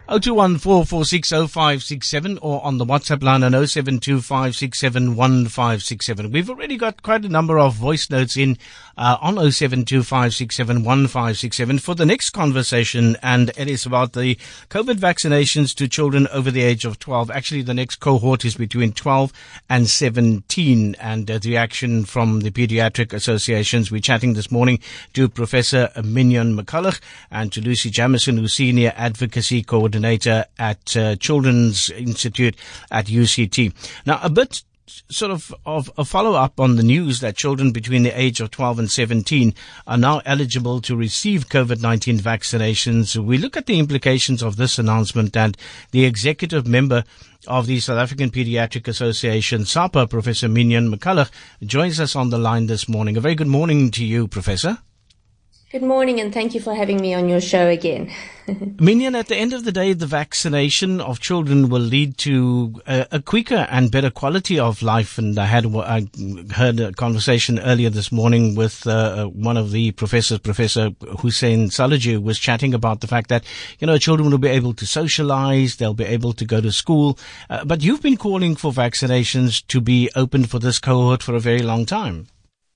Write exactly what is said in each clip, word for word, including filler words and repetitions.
oh two one four four six oh five six seven or on the WhatsApp line on oh seven two five six seven one five six seven. We've already got quite a number of voice notes in uh, on oh seven two five six seven one five six seven for the next conversation, and it is about the COVID vaccinations to children over the age of twelve. Actually, the next cohort is between twelve and seventeen, and uh, the action from the pediatric associations. We're chatting this morning to Professor Mignon McCulloch and to Lucy Jamison, who's Senior Advocacy Coordinator at uh, Children's Institute at U C T. Now, a bit sort of, of a follow-up on the news that children between the age of twelve and seventeen are now eligible to receive COVID nineteen vaccinations. We look at the implications of this announcement, and the executive member of the South African Pediatric Association, SAPA, Professor Mignon McCulloch, joins us on the line this morning. A very good morning to you, Professor. Good morning, and thank you for having me on your show again. Mignon, at the end of the day, the vaccination of children will lead to a, a quicker and better quality of life. And I had I heard a conversation earlier this morning with uh, one of the professors, Professor Hussein Salaju, was chatting about the fact that, you know, children will be able to socialize, they'll be able to go to school. Uh, but you've been calling for vaccinations to be opened for this cohort for a very long time.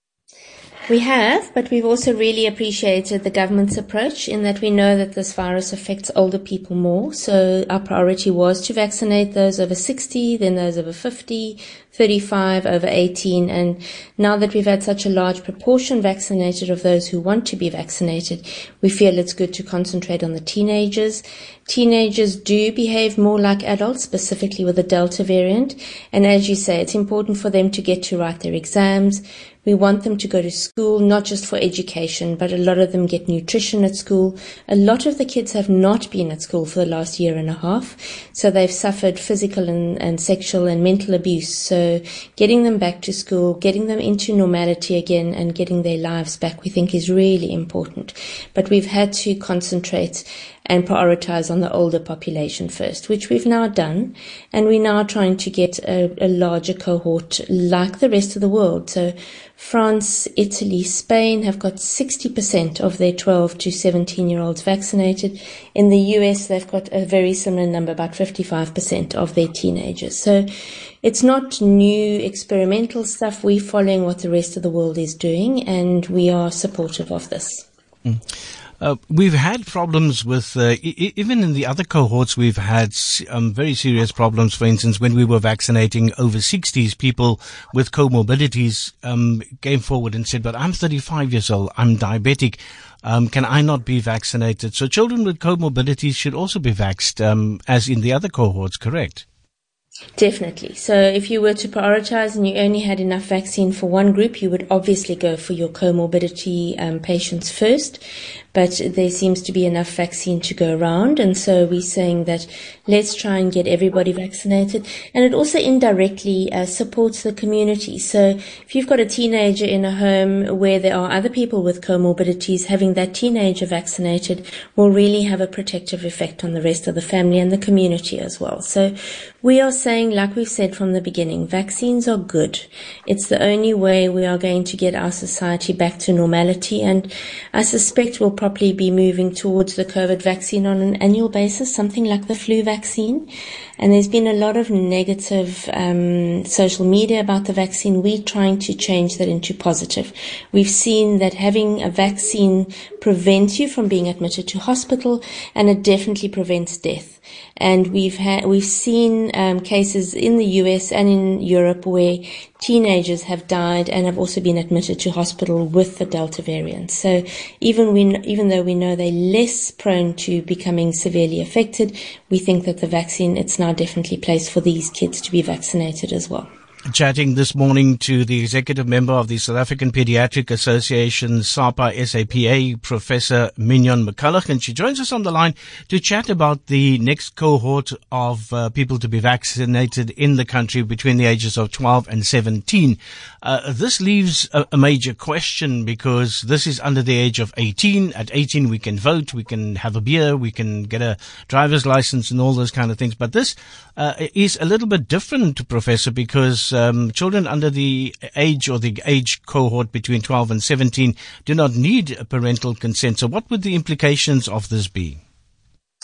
We have, but we've also really appreciated the government's approach in that we know that this virus affects older people more. So our priority was to vaccinate those over sixty, then those over fifty, thirty-five, over eighteen. And now that we've had such a large proportion vaccinated of those who want to be vaccinated, we feel it's good to concentrate on the teenagers. Teenagers do behave more like adults, specifically with the Delta variant. And as you say, it's important for them to get to write their exams. We want them to go to school, not just for education, but a lot of them get nutrition at school. A lot of the kids have not been at school for the last year and a half, so they've suffered physical and, and sexual and mental abuse. So getting them back to school, getting them into normality again and getting their lives back, we think is really important. But we've had to concentrate and prioritize on the older population first, which we've now done. And we're now trying to get a, a larger cohort like the rest of the world. So France, Italy, Spain have got sixty percent of their twelve to seventeen year olds vaccinated. In the U S, they've got a very similar number, about fifty-five percent of their teenagers. So it's not new experimental stuff. We're following what the rest of the world is doing, and we are supportive of this. Mm. Uh, we've had problems with, uh, I- even in the other cohorts, we've had um, very serious problems. For instance, when we were vaccinating over sixties, people with comorbidities um, came forward and said, but I'm thirty-five years old, I'm diabetic, um, can I not be vaccinated? So children with comorbidities should also be vaxxed, um, as in the other cohorts, correct? Definitely. So if you were to prioritize and you only had enough vaccine for one group, you would obviously go for your comorbidity um, patients first. But there seems to be enough vaccine to go around. And so we're saying that let's try and get everybody vaccinated. And it also indirectly uh, supports the community. So if you've got a teenager in a home where there are other people with comorbidities, having that teenager vaccinated will really have a protective effect on the rest of the family and the community as well. So we are saying, like we've said from the beginning, vaccines are good. It's the only way we are going to get our society back to normality. And I suspect we'll probably be moving towards the COVID vaccine on an annual basis, something like the flu vaccine. And there's been a lot of negative um, social media about the vaccine. We're trying to change that into positive. We've seen that having a vaccine prevents you from being admitted to hospital, and it definitely prevents death. And we've had, we've seen um, cases in the U S and in Europe where teenagers have died and have also been admitted to hospital with the Delta variant. So even we, even though we know they're less prone to becoming severely affected, we think that the vaccine, it's now definitely placed for these kids to be vaccinated as well. Chatting this morning to the executive member of the South African Pediatric Association, SAPA, S A P A, Professor Mignon McCulloch, and she joins us on the line to chat about the next cohort of uh, people to be vaccinated in the country between the ages of twelve and seventeen. Uh, this leaves a, a major question because this is under the age of eighteen. At eighteen, we can vote, we can have a beer, we can get a driver's license and all those kind of things. But this uh, is a little bit different, Professor, because Um, children under the age or the age cohort between twelve and seventeen do not need parental consent. So what would the implications of this be?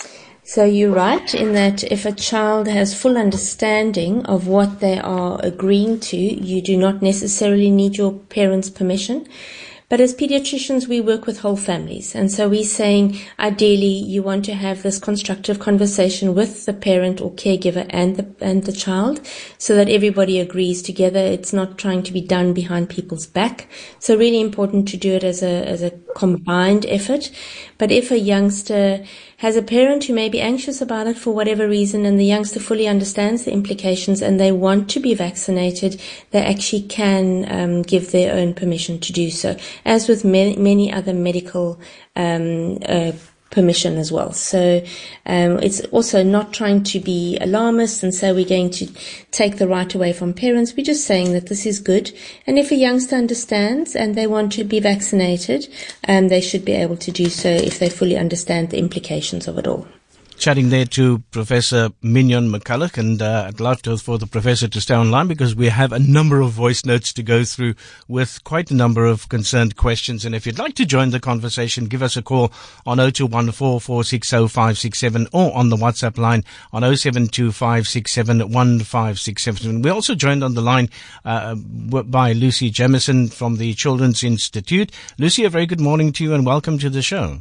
So you're right in that if a child has full understanding of what they are agreeing to, you do not necessarily need your parents' permission. But as pediatricians, we work with whole families. And so we're saying, ideally, you want to have this constructive conversation with the parent or caregiver and the, and the child so that everybody agrees together. It's not trying to be done behind people's back. So really important to do it as a, as a combined effort. But if a youngster has a parent who may be anxious about it for whatever reason and the youngster fully understands the implications and they want to be vaccinated, they actually can um, give their own permission to do so, as with many, many other medical um, uh, permission as well. So um, it's also not trying to be alarmist and say we're going to take the right away from parents. We're just saying that this is good. And if a youngster understands and they want to be vaccinated, um, they should be able to do so if they fully understand the implications of it all. Chatting there to Professor Mignon McCulloch, and uh, I'd love to for the professor to stay online because we have a number of voice notes to go through with quite a number of concerned questions. And if you'd like to join the conversation, give us a call on oh two one four, four six oh, five six seven or on the WhatsApp line on oh seven two five six seven one five six seven. We're also joined on the line uh, by Lucy Jamison from the Children's Institute. Lucy, a very good morning to you and welcome to the show.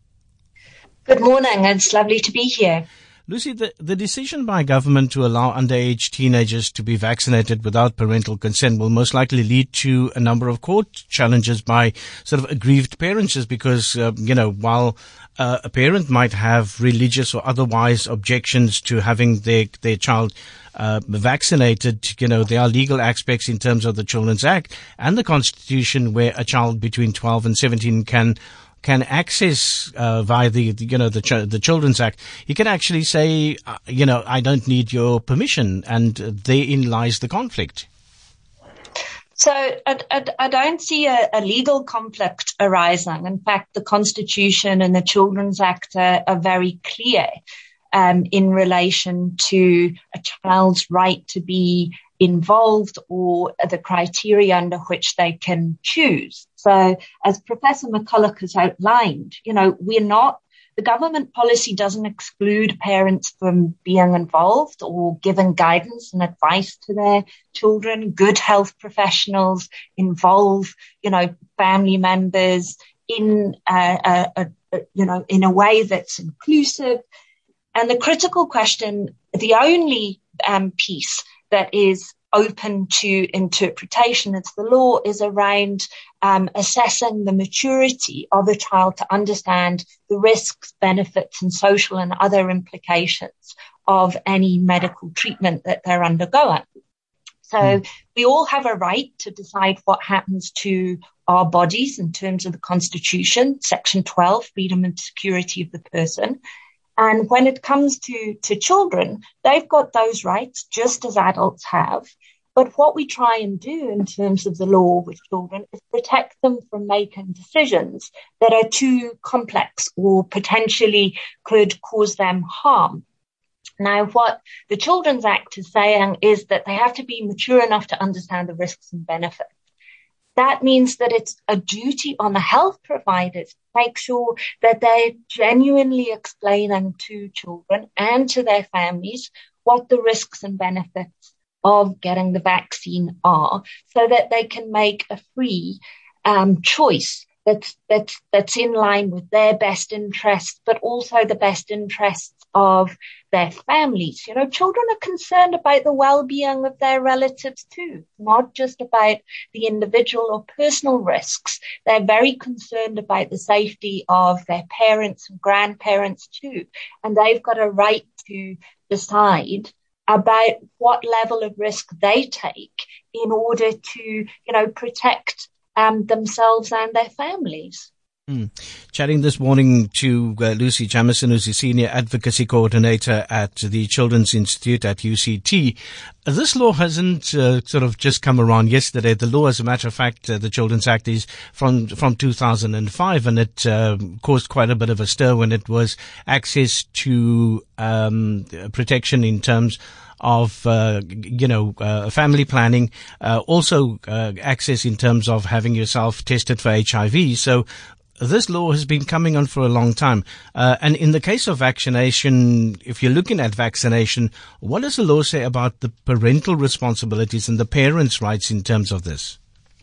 Good morning. It's lovely to be here. Lucy, the, the decision by government to allow underage teenagers to be vaccinated without parental consent will most likely lead to a number of court challenges by sort of aggrieved parents, just because, uh, you know, while uh, a parent might have religious or otherwise objections to having their, their child Uh, vaccinated, you know, there are legal aspects in terms of the Children's Act and the Constitution where a child between twelve and seventeen can can access uh, via the, the you know the ch- the Children's Act. You can actually say, uh, you know, I don't need your permission, and uh, therein lies the conflict. So I, I, I don't see a, a legal conflict arising. In fact, the Constitution and the Children's Act are, are very clear um, in relation to a child's right to be involved or the criteria under which they can choose. So as Professor McCulloch has outlined, you know, we're not, the government policy doesn't exclude parents from being involved or giving guidance and advice to their children. Good health professionals involve, you know, family members in, uh, a, a, a, you know, in a way that's inclusive. And the critical question, the only um, piece that is open to interpretation of the law is around um, assessing the maturity of a child to understand the risks, benefits, and social and other implications of any medical treatment that they're undergoing. So mm. we all have a right to decide what happens to our bodies in terms of the Constitution, Section twelve, freedom and security of the person. And when it comes to, to children, they've got those rights just as adults have. But what we try and do in terms of the law with children is protect them from making decisions that are too complex or potentially could cause them harm. Now, what the Children's Act is saying is that they have to be mature enough to understand the risks and benefits. That means that it's a duty on the health providers to make sure that they're genuinely explaining to children and to their families what the risks and benefits of getting the vaccine are, so that they can make a free um, choice that's, that's, that's in line with their best interests, but also the best interests of their families. You know, children are concerned about the well-being of their relatives too, not just about the individual or personal risks. They're very concerned about the safety of their parents and grandparents too. And they've got a right to decide about what level of risk they take in order to, you know, protect um, themselves and their families. Mm. Chatting this morning to uh, Lucy Jamison, who's the Senior Advocacy Coordinator at the Children's Institute at U C T. This law hasn't uh, sort of just come around yesterday. The law, as a matter of fact, uh, the Children's Act is from from two thousand five, and it uh, caused quite a bit of a stir when it was access to um, protection in terms of, uh, you know, uh, family planning, uh, also uh, access in terms of having yourself tested for H I V. So this law has been coming on for a long time. Uh, and in the case of vaccination, if you're looking at vaccination, what does the law say about the parental responsibilities and the parents' rights in terms of this?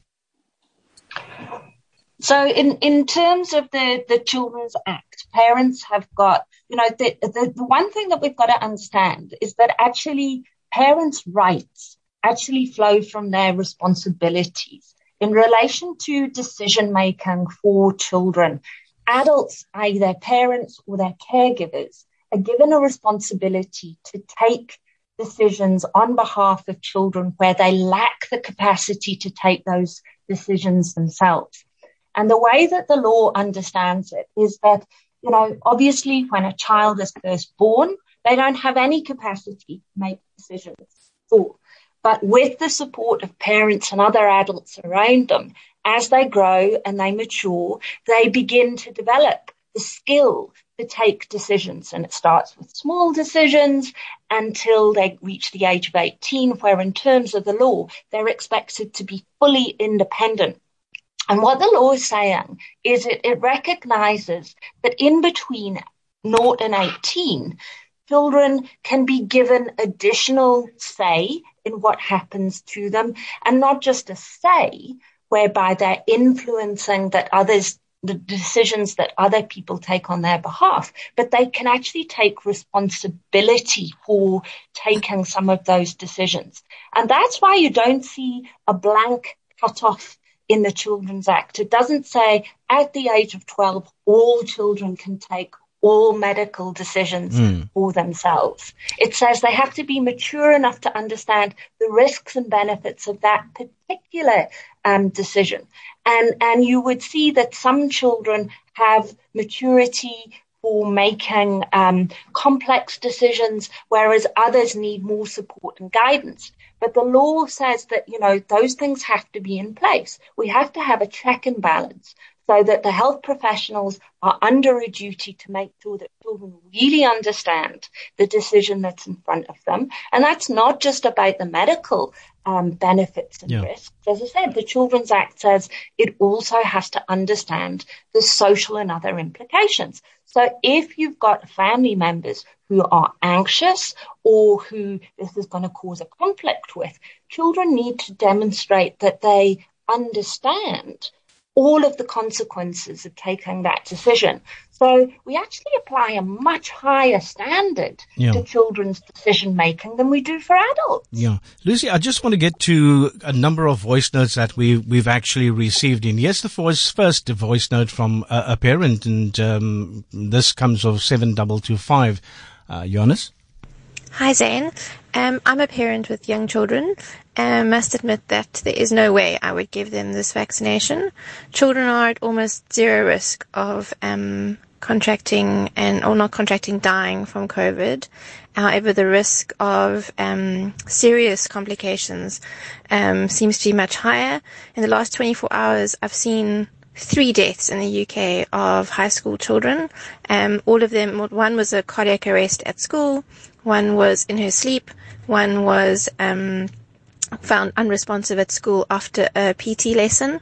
So in, in terms of the, the Children's Act, parents have got, you know, the, the, the one thing that we've got to understand is that actually parents' rights actually flow from their responsibilities in relation to decision making for children. Adults, either their parents or their caregivers, are given a responsibility to take decisions on behalf of children where they lack the capacity to take those decisions themselves. And the way that the law understands it is that, you know, obviously when a child is first born, they don't have any capacity to make decisions for. But with the support of parents and other adults around them, as they grow and they mature, they begin to develop the skill to take decisions. And it starts with small decisions until they reach the age of eighteen, where in terms of the law, they're expected to be fully independent. And what the law is saying is it, it recognizes that in between zero and eighteen, children can be given additional say in what happens to them, and not just a say whereby they're influencing that others, the decisions that other people take on their behalf, but they can actually take responsibility for taking some of those decisions. And that's why you don't see a blank cutoff in the Children's Act. It doesn't say at the age of twelve, all children can take all medical decisions mm. for themselves. It says they have to be mature enough to understand the risks and benefits of that particular um, decision. And, and you would see that some children have maturity for making um, complex decisions, whereas others need more support and guidance. But the law says that, you know, those things have to be in place. We have to have a check and balance so that the health professionals are under a duty to make sure that children really understand the decision that's in front of them. And that's not just about the medical um, benefits and yeah. risks. As I said, the Children's Act says it also has to understand the social and other implications. So if you've got family members who are anxious or who this is going to cause a conflict with, children need to demonstrate that they understand all of the consequences of taking that decision. So we actually apply a much higher standard yeah. to children's decision making than we do for adults. Yeah. Lucy, I just want to get to a number of voice notes that we, we've actually received in. Yes, the voice, first a voice note from a, a parent, and um, this comes of seven two two five. Uh, Johannes? Hi, Zane. Um, I'm a parent with young children and must admit that there is no way I would give them this vaccination. Children are at almost zero risk of um, contracting and or not contracting, dying from COVID. However, the risk of um, serious complications um, seems to be much higher. In the last twenty-four hours, I've seen three deaths in the U K of high school children. Um, all of them, one was a cardiac arrest at school, one was in her sleep, one was um, found unresponsive at school after a P T lesson.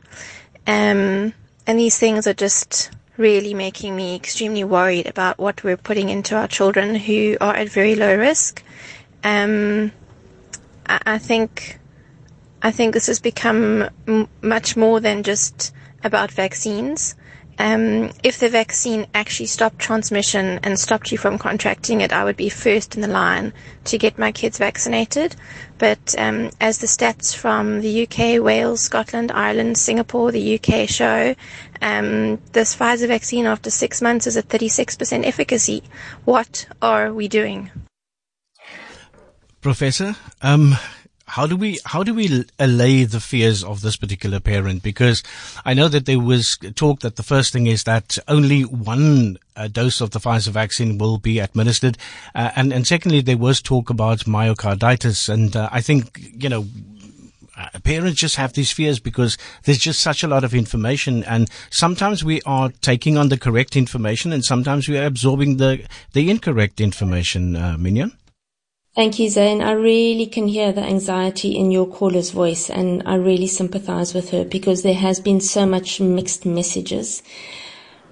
Um, and these things are just really making me extremely worried about what we're putting into our children who are at very low risk. Um, I, I think, I think this has become m- much more than just about vaccines. Um, if the vaccine actually stopped transmission and stopped you from contracting it, I would be first in the line to get my kids vaccinated. But um, as the stats from the U K, Wales, Scotland, Ireland, Singapore, the U K show, um, this Pfizer vaccine after six months is at thirty-six percent efficacy. What are we doing? Professor, um... How do we how do we allay the fears of this particular parent? Because I know that there was talk that the first thing is that only one uh, dose of the Pfizer vaccine will be administered, uh, and and secondly there was talk about myocarditis, and uh, I think you know uh, parents just have these fears because there's just such a lot of information, and sometimes we are taking on the correct information, and sometimes we are absorbing the the incorrect information. Uh, Mignon? Thank you, Zane. I really can hear the anxiety in your caller's voice, and I really sympathize with her because there has been so much mixed messages.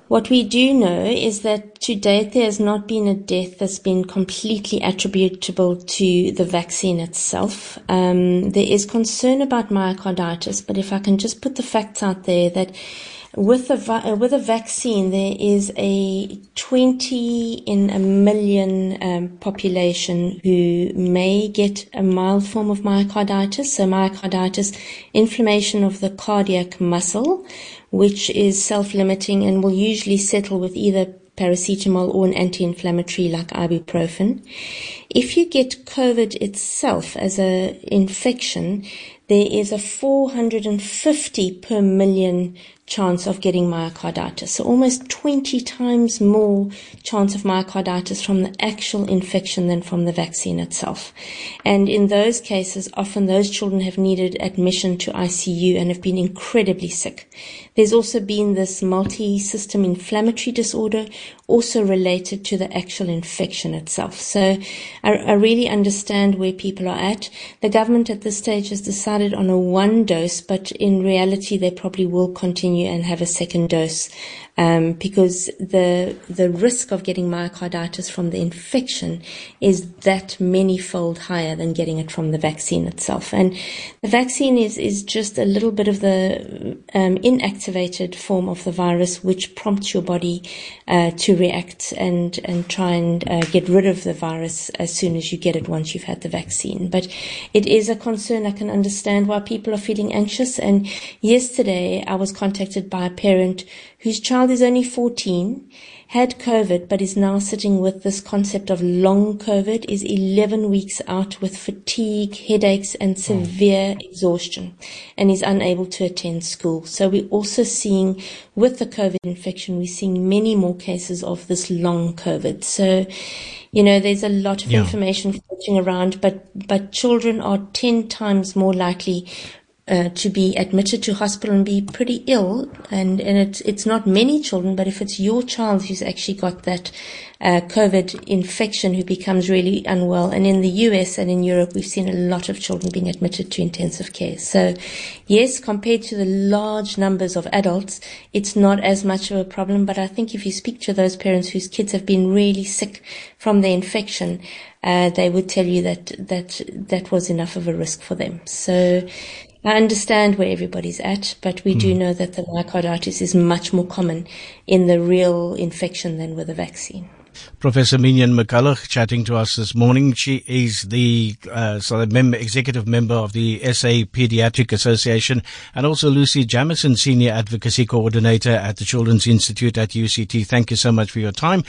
What we do know is that to date there has not been a death that's been completely attributable to the vaccine itself. Um, there is concern about myocarditis, but if I can just put the facts out there that with a vi- with a vaccine there is a twenty in a million um, population who may get a mild form of myocarditis. So myocarditis, inflammation of the cardiac muscle, which is self-limiting and will usually settle with either paracetamol or an anti-inflammatory like ibuprofen. If you get COVID itself as a infection, there is a four hundred fifty per million chance of getting myocarditis. So almost twenty times more chance of myocarditis from the actual infection than from the vaccine itself. And in those cases, often those children have needed admission to I C U and have been incredibly sick. There's also been this multi-system inflammatory disorder also related to the actual infection itself. So I, I really understand where people are at. The government at this stage has decided on a one dose, but in reality they probably will continue and have a second dose um, because the the risk of getting myocarditis from the infection is that many-fold higher than getting it from the vaccine itself. And the vaccine is, is just a little bit of the um, inactivated form of the virus which prompts your body uh, to react and, and try and uh, get rid of the virus as soon as you get it once you've had the vaccine. But it is a concern. I can understand why people are feeling anxious. And yesterday I was contacted by a parent whose child is only fourteen, had COVID, but is now sitting with this concept of long COVID, is eleven weeks out with fatigue, headaches, and severe exhaustion, and is unable to attend school. So we're also seeing, with the COVID infection, we're seeing many more cases of this long COVID. So, you know, there's a lot of yeah. information floating around, but, but children are ten times more likely Uh, to be admitted to hospital and be pretty ill, and, and it's, it's not many children, but if it's your child who's actually got that uh, COVID infection who becomes really unwell, and in the U S and in Europe we've seen a lot of children being admitted to intensive care. So yes, compared to the large numbers of adults, it's not as much of a problem, but I think if you speak to those parents whose kids have been really sick from the infection, uh, they would tell you that, that that was enough of a risk for them. So I understand where everybody's at, but we mm. do know that the myocarditis is much more common in the real infection than with the vaccine. Professor Mignon McCulloch chatting to us this morning. She is the uh, so the member, executive member of the S A Pediatric Association, and also Lucy Jamison, Senior Advocacy Coordinator at the Children's Institute at U C T. Thank you so much for your time.